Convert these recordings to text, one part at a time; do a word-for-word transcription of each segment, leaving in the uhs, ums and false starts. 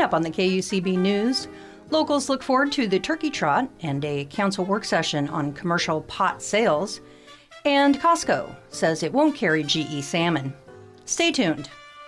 up on the K U C B News, locals look forward to the turkey trot and a council work session on commercial pot sales. And Costco says it won't carry G E salmon. Stay tuned.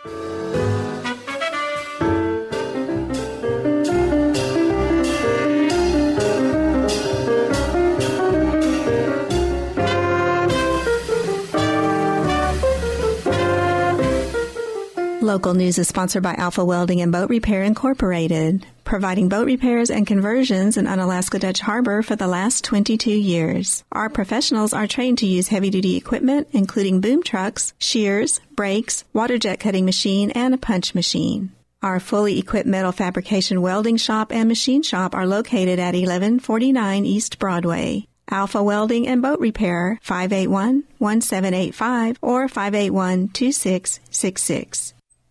Local news is sponsored by Alpha Welding and Boat Repair Incorporated, providing boat repairs and conversions in Unalaska Dutch Harbor for the last twenty-two years. Our professionals are trained to use heavy-duty equipment, including boom trucks, shears, brakes, water jet cutting machine, and a punch machine. Our fully equipped metal fabrication welding shop and machine shop are located at eleven forty-nine East Broadway. Alpha Welding and Boat Repair, five eight one, one seven eight five or five eight one, two six six six.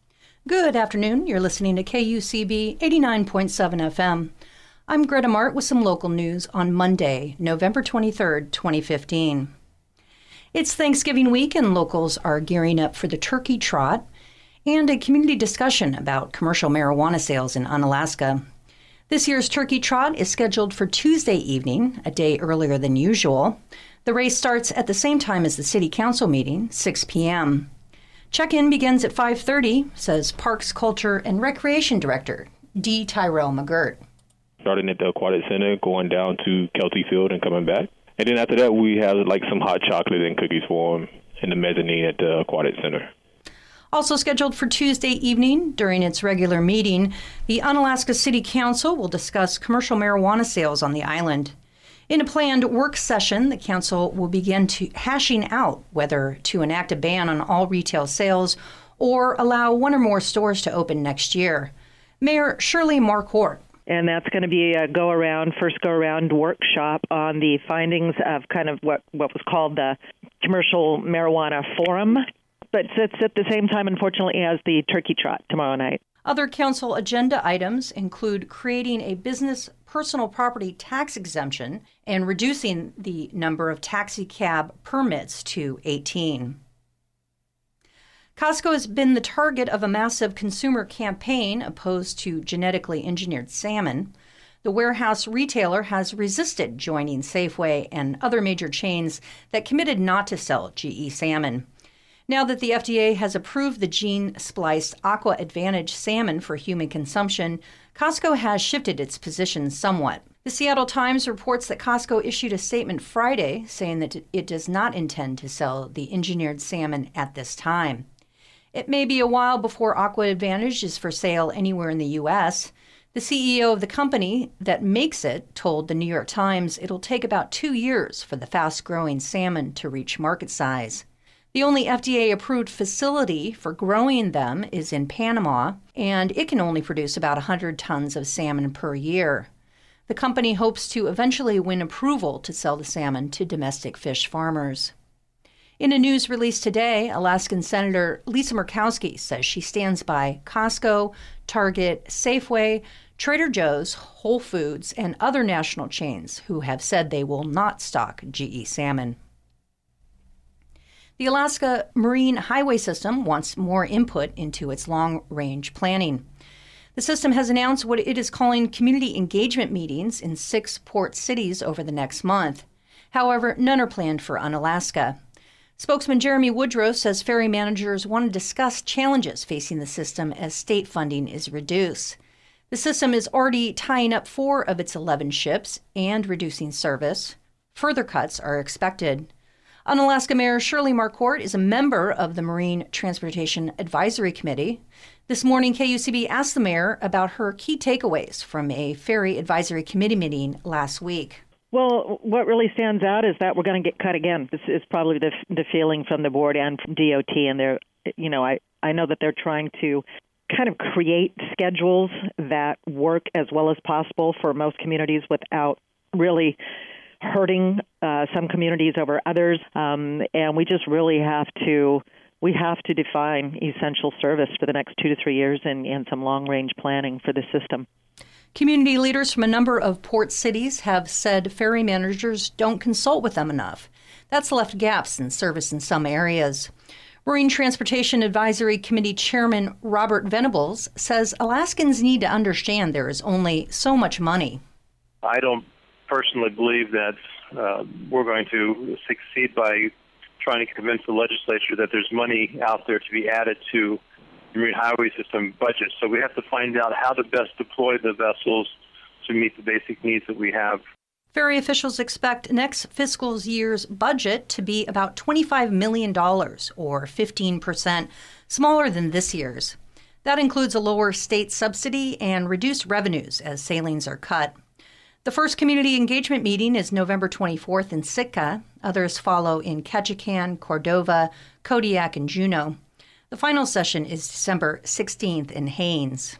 Good afternoon. You're listening to K U C B eighty-nine point seven F M. I'm Greta Mart with some local news on Monday, November twenty-third, twenty fifteen. It's Thanksgiving week and locals are gearing up for the turkey trot and a community discussion about commercial marijuana sales in Unalaska. This year's turkey trot is scheduled for Tuesday evening, a day earlier than usual. The race starts at the same time as the City Council meeting, six p.m. Check-in begins at five thirty, says Parks, Culture, and Recreation Director D. Tyrell McGirt. Starting at the Aquatic Center, going down to Kelty Field and coming back. And then after that, we have like some hot chocolate and cookies for them in the mezzanine at the Aquatic Center. Also scheduled for Tuesday evening, during its regular meeting, the Unalaska City Council will discuss commercial marijuana sales on the island. In a planned work session, the council will begin to hashing out whether to enact a ban on all retail sales or allow one or more stores to open next year. Mayor Shirley Marquardt. And that's going to be a go-around, first go-around workshop on the findings of kind of what, what was called the Commercial Marijuana Forum. But it's at the same time, unfortunately, as the turkey trot tomorrow night. Other council agenda items include creating a business personal property tax exemption and reducing the number of taxi cab permits to eighteen. Costco has been the target of a massive consumer campaign opposed to genetically engineered salmon. The warehouse retailer has resisted joining Safeway and other major chains that committed not to sell G E salmon. Now that the F D A has approved the gene-spliced Aqua Advantage salmon for human consumption, Costco has shifted its position somewhat. The Seattle Times reports that Costco issued a statement Friday saying that it does not intend to sell the engineered salmon at this time. It may be a while before Aqua Advantage is for sale anywhere in the U S. The C E O of the company that makes it told the New York Times it'll take about two years for the fast-growing salmon to reach market size. The only F D A-approved facility for growing them is in Panama, and it can only produce about one hundred tons of salmon per year. The company hopes to eventually win approval to sell the salmon to domestic fish farmers. In a news release today, Alaskan Senator Lisa Murkowski says she stands by Costco, Target, Safeway, Trader Joe's, Whole Foods, and other national chains who have said they will not stock G E salmon. The Alaska Marine Highway System wants more input into its long-range planning. The system has announced what it is calling community engagement meetings in six port cities over the next month. However, none are planned for Unalaska. Spokesman Jeremy Woodrow says ferry managers want to discuss challenges facing the system as state funding is reduced. The system is already tying up four of its eleven ships and reducing service. Further cuts are expected. Unalaska Mayor Shirley Marquardt is a member of the Marine Transportation Advisory Committee. This morning, K U C B asked the mayor about her key takeaways from a Ferry Advisory Committee meeting last week. Well, what really stands out is that we're going to get cut again. This is probably the the feeling from the board and from D O T, and they're, you know, I, I know that they're trying to kind of create schedules that work as well as possible for most communities without really hurting uh, some communities over others, um, and we just really have to we have to define essential service for the next two to three years and, and some long-range planning for the system. Community leaders from a number of port cities have said ferry managers don't consult with them enough. That's left gaps in service in some areas. Marine Transportation Advisory Committee Chairman Robert Venables says Alaskans need to understand there is only so much money. I don't personally believe that uh, we're going to succeed by trying to convince the legislature that there's money out there to be added to the Marine Highway System budget. So we have to find out how to best deploy the vessels to meet the basic needs that we have. Ferry officials expect next fiscal year's budget to be about twenty-five million dollars, or fifteen percent smaller than this year's. That includes a lower state subsidy and reduced revenues as sailings are cut. The first community engagement meeting is November twenty-fourth in Sitka. Others follow in Ketchikan, Cordova, Kodiak, and Juneau. The final session is December sixteenth in Haines.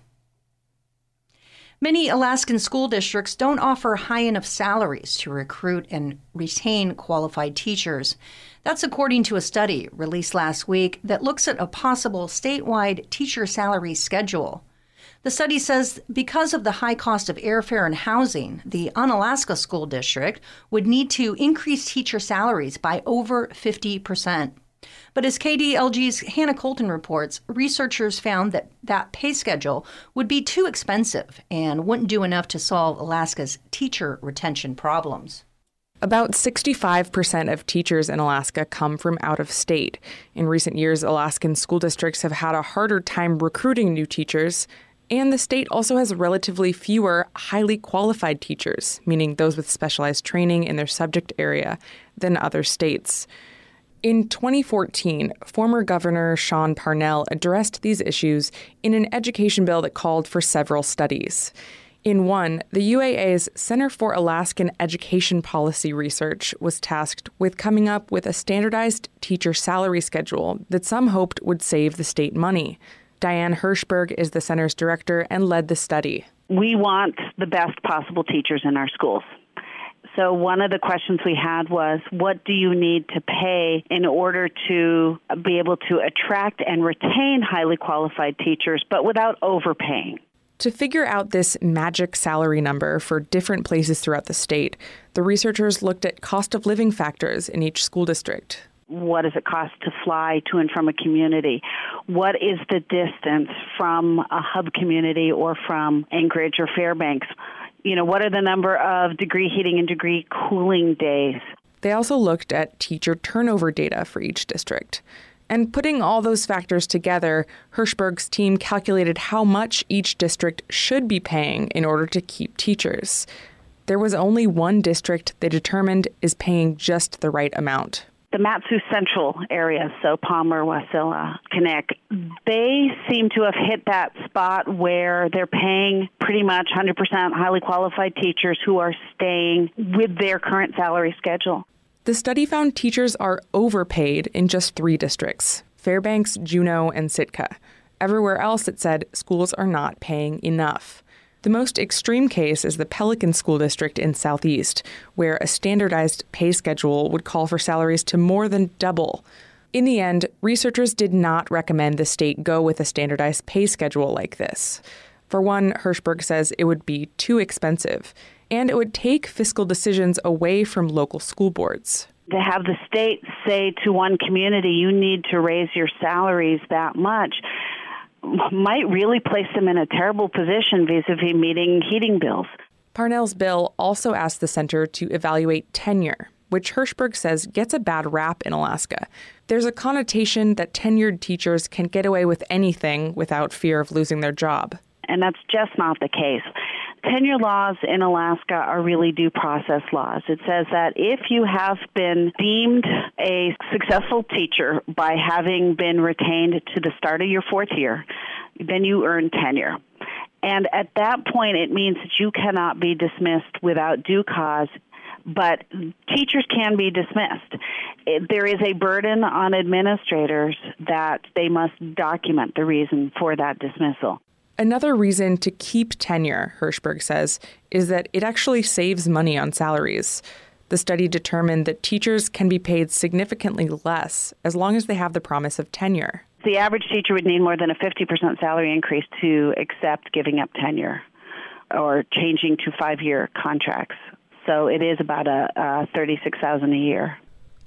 Many Alaskan school districts don't offer high enough salaries to recruit and retain qualified teachers. That's according to a study released last week that looks at a possible statewide teacher salary schedule. The study says because of the high cost of airfare and housing, the Unalaska School District would need to increase teacher salaries by over fifty percent. But as K D L G's Hannah Colton reports, researchers found that that pay schedule would be too expensive and wouldn't do enough to solve Alaska's teacher retention problems. About sixty-five percent of teachers in Alaska come from out of state. In recent years, Alaskan school districts have had a harder time recruiting new teachers, and the state also has relatively fewer highly qualified teachers, meaning those with specialized training in their subject area, than other states. In twenty fourteen, former Governor Sean Parnell addressed these issues in an education bill that called for several studies. In one, the U A A's Center for Alaskan Education Policy Research was tasked with coming up with a standardized teacher salary schedule that some hoped would save the state money. Diane Hirschberg is the center's director and led the study. We want the best possible teachers in our schools. So one of the questions we had was, what do you need to pay in order to be able to attract and retain highly qualified teachers, but without overpaying? To figure out this magic salary number for different places throughout the state, the researchers looked at cost of living factors in each school district. What does it cost to fly to and from a community? What is the distance from a hub community or from Anchorage or Fairbanks? You know, what are the number of degree heating and degree cooling days? They also looked at teacher turnover data for each district. And putting all those factors together, Hirschberg's team calculated how much each district should be paying in order to keep teachers. There was only one district they determined is paying just the right amount. The Mat-Su Central area, so Palmer, Wasilla, Knik, they seem to have hit that spot where they're paying pretty much one hundred percent highly qualified teachers who are staying with their current salary schedule. The study found teachers are overpaid in just three districts, Fairbanks, Juneau, and Sitka. Everywhere else, it said schools are not paying enough. The most extreme case is the Pelican School District in Southeast, where a standardized pay schedule would call for salaries to more than double. In the end, researchers did not recommend the state go with a standardized pay schedule like this. For one, Hirschberg says it would be too expensive, and it would take fiscal decisions away from local school boards. To have the state say to one community, you need to raise your salaries that much, might really place them in a terrible position vis-a-vis meeting heating bills. Parnell's bill also asked the center to evaluate tenure, which Hirschberg says gets a bad rap in Alaska. There's a connotation that tenured teachers can get away with anything without fear of losing their job. And that's just not the case. Tenure laws in Alaska are really due process laws. It says that if you have been deemed a successful teacher by having been retained to the start of your fourth year, then you earn tenure. And at that point, it means that you cannot be dismissed without due cause, but teachers can be dismissed. It, there is a burden on administrators that they must document the reason for that dismissal. Another reason to keep tenure, Hirschberg says, is that it actually saves money on salaries. The study determined that teachers can be paid significantly less as long as they have the promise of tenure. The average teacher would need more than a fifty percent salary increase to accept giving up tenure or changing to five-year contracts. So it is about a, a thirty-six thousand dollars a year.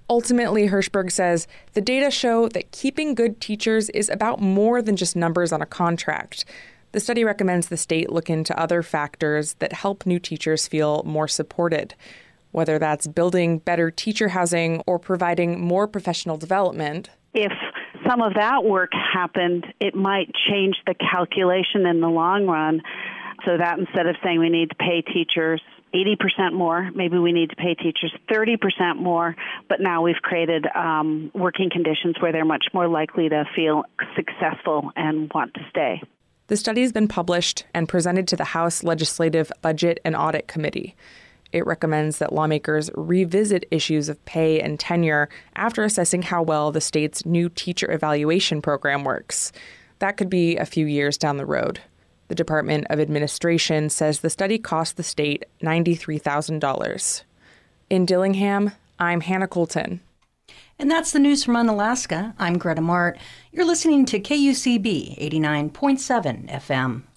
Ultimately, Hirschberg says, the data show that keeping good teachers is about more than just numbers on a contract. The study recommends the state look into other factors that help new teachers feel more supported, whether that's building better teacher housing or providing more professional development. If some of that work happened, it might change the calculation in the long run, so that instead of saying we need to pay teachers eighty percent more, maybe we need to pay teachers thirty percent more, but now we've created um, working conditions where they're much more likely to feel successful and want to stay. The study has been published and presented to the House Legislative Budget and Audit Committee. It recommends that lawmakers revisit issues of pay and tenure after assessing how well the state's new teacher evaluation program works. That could be a few years down the road. The Department of Administration says the study cost the state ninety-three thousand dollars. In Dillingham, I'm Hannah Colton. And that's the news from Unalaska. I'm Greta Mart. You're listening to K U C B eighty-nine point seven F M.